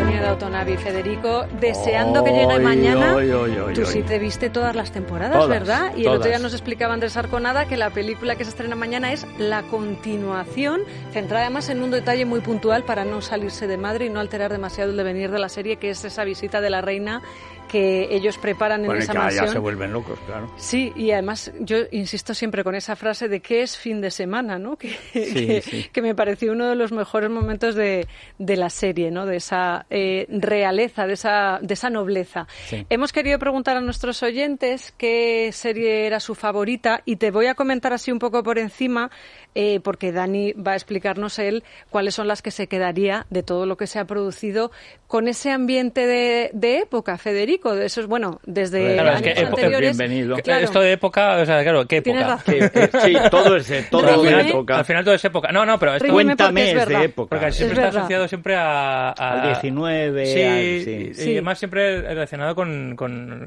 de Downton Abbey, Federico, deseando que llegue mañana. Tú sí te viste todas las temporadas, todas, ¿verdad? Y todas. el otro día nos explicaba Andrés Arconada que la película que se estrena mañana es la continuación, centrada además en un detalle muy puntual para no salirse de madre y no alterar demasiado el devenir de la serie, que es esa visita de la reina que ellos preparan en esa mansión. Ya se vuelven locos, claro. Sí, y además yo insisto siempre con esa frase de que es fin de semana, ¿no? Que me pareció uno de los mejores momentos de la serie, ¿no? De esa realeza, de esa nobleza. Sí. Hemos querido preguntar a nuestros oyentes qué serie era su favorita y te voy a comentar así un poco por encima, porque Dani va a explicarnos él cuáles son las que se quedaría de todo lo que se ha producido con ese ambiente de época, Federico. De eso es bueno, desde claro, años anteriores. Bienvenido. Claro. Esto de época, o sea, claro, ¿qué época? Sí, todo es de época. Al final todo es época. No, pero esto cuéntame es de época. Porque siempre está asociado siempre al 19, sí. Y además siempre relacionado con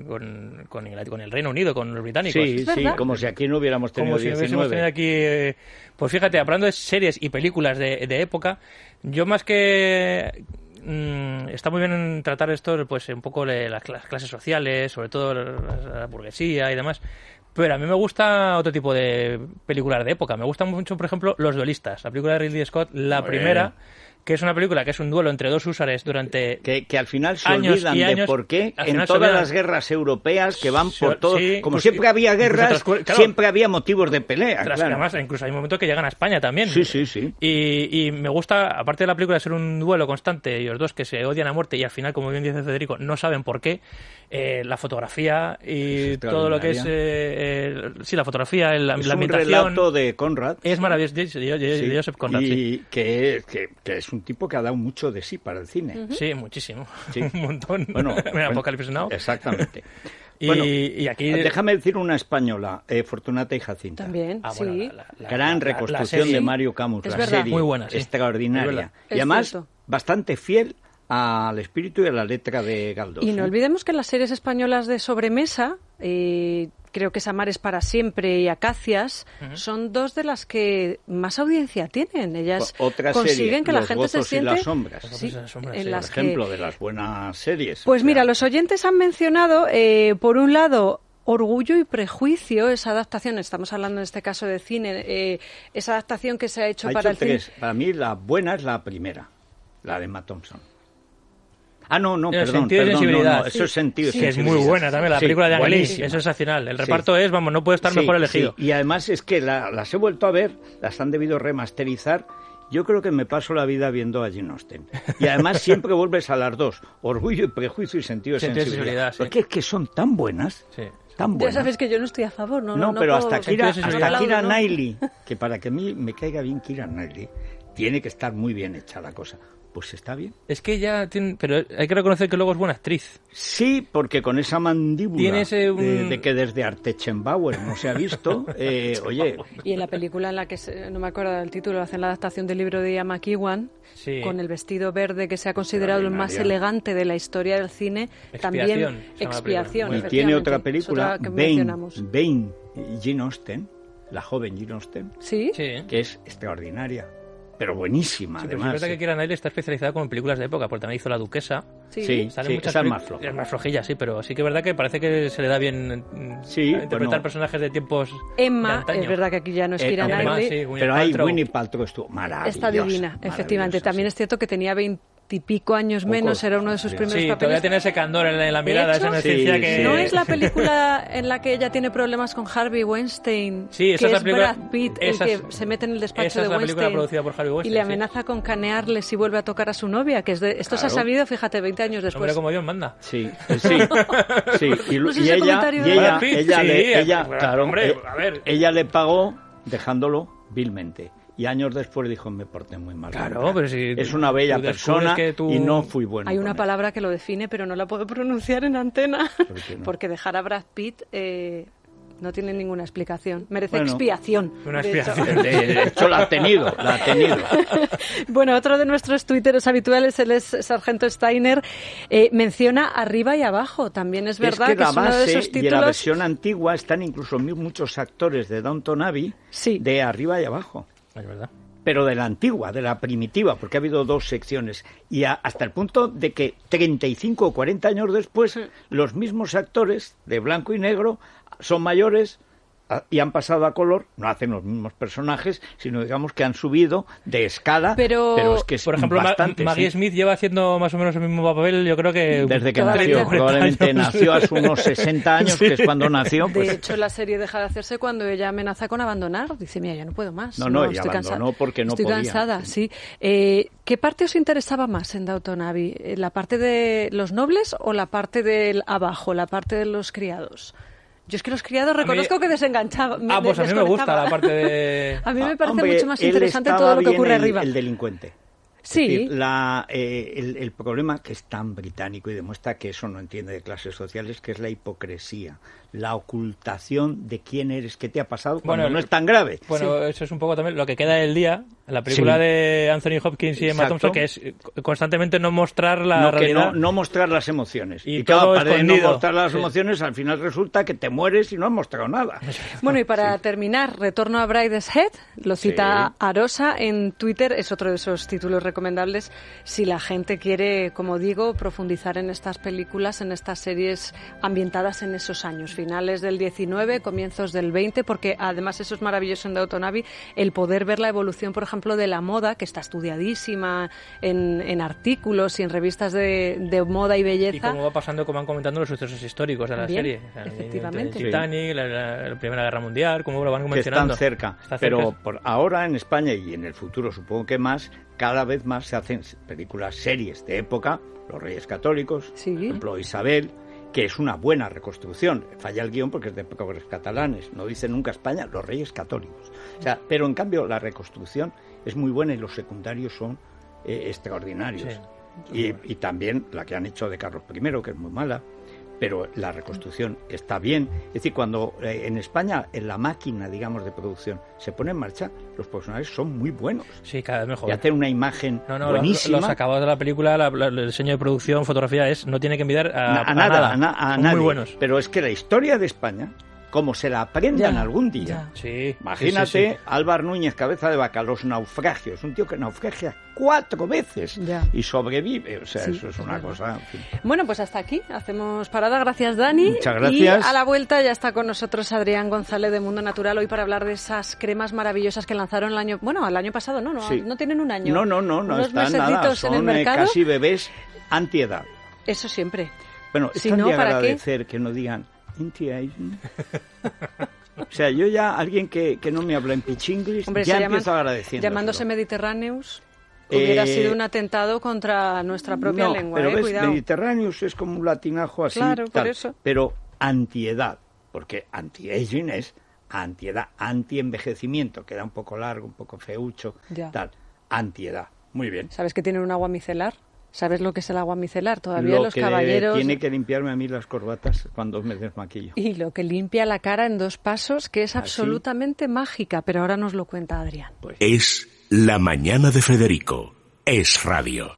el Reino Unido, con los británicos. Sí, como si aquí no hubiéramos tenido como 19. Si hubiésemos tenido aquí, pues fíjate, hablando de series y películas de época, yo más que está muy bien en tratar esto, pues un poco las clases sociales, sobre todo la burguesía y demás. Pero a mí me gusta otro tipo de películas de época. Me gustan mucho, por ejemplo, Los duelistas. La película de Ridley Scott, la primera, que es una película que es un duelo entre dos húsares durante que al final se años olvidan y años, de por qué en todas las guerras europeas que van por todo, como pues, siempre había guerras, siempre había motivos de pelea. Claro. Además, incluso hay momentos que llegan a España también. Sí. Y me gusta, aparte de la película ser un duelo constante y los dos que se odian a muerte y al final, como bien dice Federico, no saben por qué, la fotografía y todo lo que es la fotografía, la ambientación. Es un relato de Conrad. Es maravilloso, de Joseph Conrad. Y que es un tipo que ha dado mucho de sí para el cine. Sí, muchísimo. Sí. Un montón. Bueno, Apocalipsis Now. Exactamente. Y aquí... Déjame decir una española, Fortunata y Jacinta. También, sí. Bueno, gran reconstrucción de Mario Camus. Es la verdad. serie, muy buena, sí. Extraordinaria. Y además, bastante fiel al espíritu y a la letra de Galdós. Y no olvidemos que las series españolas de sobremesa, creo que es Amares para siempre y Acacias, son dos de las que más audiencia tienen. Ellas consiguen que la gente se siente... Las sombras. Sí, en las por ejemplo, de las buenas series. Pues mira, los oyentes han mencionado, por un lado, Orgullo y prejuicio, esa adaptación, estamos hablando en este caso de cine, esa adaptación que se ha hecho para el cine. Para mí la buena es la primera, la de Emma Thompson. No, perdón, eso es Sentido que es muy buena también, la película de Ang Lee, es sensacional. El reparto es, no puede estar mejor elegido. Sí. Y además es que las he vuelto a ver, las han debido remasterizar. Yo creo que me paso la vida viendo a Jane Austen. Y además siempre vuelves a las dos, Orgullo y prejuicio y Sentido de sensibilidad. Porque es que son tan buenas. Sí. Tan buenas. Ya sabes que yo no estoy a favor, No, pero hasta Keira Knightley, que para que a mí me caiga bien Keira Knightley, tiene que estar muy bien hecha la cosa. Pues está bien. Es que ella tiene... Pero hay que reconocer que luego es buena actriz. Sí, porque con esa mandíbula de que desde Artechenbauer no se ha visto, oye... Y en la película en la que, no me acuerdo del título, hacen la adaptación del libro de Ian McEwan, con el vestido verde que se ha considerado el más elegante de la historia del cine, también Expiación. Y tiene otra película, Jane Austen, la joven Jane Austen, que es extraordinaria. Pero buenísima, además. Es verdad que Keira Knightley está especializada con películas de época, porque también hizo La Duquesa. Esa es más floja. Es más flojilla, sí, pero sí que es verdad que parece que se le da bien interpretar personajes de tiempos Emma, es verdad que aquí ya no es Keira Knightley. Pero ahí Winnie Paltrow estuvo maravillosa. Está divina, efectivamente. También es cierto que tenía 20 y pico años menos, era uno de sus primeros papeles. Todavía tiene ese candor en la mirada, esa inocencia que... ¿No es la película en la que ella tiene problemas con Harvey Weinstein? Sí, esa que es la película... Brad Pitt el que se mete en el despacho de Weinstein. Esa es la película producida por Harvey Weinstein. Y le amenaza con canearle si vuelve a tocar a su novia, que es de... Esto se ha sabido, fíjate, 20 años después. Hombre como Dios manda. Sí. Ella le pagó dejándolo vilmente. Y años después dijo, me porté muy mal. Claro, pero si es una bella persona y no fui bueno. Hay una palabra que lo define, pero no la puedo pronunciar en antena. ¿Por qué no? Porque dejar a Brad Pitt no tiene ninguna explicación. Merece expiación. Una expiación. De hecho, la ha tenido. Bueno, otro de nuestros tuiteros habituales, él es Sargento Steiner, menciona Arriba y Abajo. También es verdad que es uno de esos títulos... Y en la versión antigua están incluso muchos actores de Downton Abbey de Arriba y Abajo. Es verdad. pero de la antigua, de la primitiva, porque ha habido 2 secciones. Y hasta el punto de que 35 o 40 años después, los mismos actores de blanco y negro son mayores y han pasado a color, no hacen los mismos personajes, sino digamos que han subido de escala, pero es que es por ejemplo, bastante, Maggie Smith lleva haciendo más o menos el mismo papel, yo creo que desde que nació, probablemente nació hace unos 60 años, que es cuando nació. Pues... De hecho, la serie deja de hacerse cuando ella amenaza con abandonar, dice, mira, ya no puedo más. No, y estoy abandonó porque no podía. Estoy cansada, sí. ¿Qué parte os interesaba más en Downton Abbey? ¿La parte de los nobles o la parte del abajo, la parte de los criados? Yo es que los criados reconozco que desenganchaba. Pues a mí me gusta la parte de... A mí me parece mucho más interesante todo lo que ocurre arriba. El delincuente. Sí. Es decir, el problema que es tan británico y demuestra que eso no entiende de clases sociales, que es la hipocresía, la ocultación de quién eres, qué te ha pasado, cuando no es tan grave. Bueno, eso es un poco también lo que queda del día, la película de Anthony Hopkins y Emma Thompson, que es constantemente no mostrar la realidad. No mostrar las emociones. Y claro, todo para no mostrar las emociones, al final resulta que te mueres y no has mostrado nada. Bueno, y para terminar, retorno a Brideshead, lo cita Arosa en Twitter, es otro de esos títulos recomendables si la gente quiere, como digo, profundizar en estas películas, en estas series ambientadas en esos años, finales del 19, comienzos del 20, porque además eso es maravilloso en Downton Abbey, el poder ver la evolución, por ejemplo, de la moda, que está estudiadísima en artículos y en revistas de moda y belleza. Y cómo va pasando, como van comentando, los sucesos históricos de la serie. O sea, efectivamente. El Titanic, la Primera Guerra Mundial, cómo lo van mencionando. Que están cerca. Pero por ahora en España y en el futuro supongo que más, cada vez más se hacen películas, series de época, Los Reyes Católicos, por ejemplo Isabel, que es una buena reconstrucción. Falla el guión porque es de pobres catalanes, no dice nunca España, Los Reyes Católicos. O sea, pero en cambio la reconstrucción es muy buena y los secundarios son extraordinarios. Sí. Y también la que han hecho de Carlos I, que es muy mala, pero la reconstrucción está bien. Es decir, cuando en España, en la máquina, digamos, de producción se pone en marcha, los personajes son muy buenos. Sí, cada vez mejor. Y hacen una imagen buenísima. Los acabados de la película, el diseño de producción, fotografía, no tiene que envidiar a nada. Son nadie. Muy buenos. Pero es que la historia de España, como se la aprendan algún día. Imagínate Álvar Núñez, cabeza de vaca, los naufragios. Un tío que naufragia 4 veces y sobrevive. O sea, eso es una cosa... En fin. Bueno, pues hasta aquí. Hacemos parada. Gracias, Dani. Muchas gracias. Y a la vuelta ya está con nosotros Adrián González de Mundo Natural, hoy para hablar de esas cremas maravillosas que lanzaron el año pasado. No tienen un año. No están nada. Son en el mercado. Casi bebés antiedad. Eso siempre. Bueno, es de agradecer que no digan anti-aging. O sea, yo ya, alguien que no me habla en pichinglis, ya empiezo agradeciendo. Llamándose Mediterráneos, hubiera sido un atentado contra nuestra propia lengua. Pero cuidado. Mediterráneos es como un latinajo así. Claro, por eso. Pero antiedad, porque anti-aging es antiedad, anti-envejecimiento, queda un poco largo, un poco feucho, tal. Antiedad, muy bien. ¿Sabes que tienen un agua micelar? ¿Sabes lo que es el agua micelar? Todavía los caballeros... Tiene que limpiarme a mí las corbatas cuando me desmaquillo. Y lo que limpia la cara en 2 pasos, que es absolutamente mágica, pero ahora nos lo cuenta Adrián. Es La Mañana de Federico. Es radio.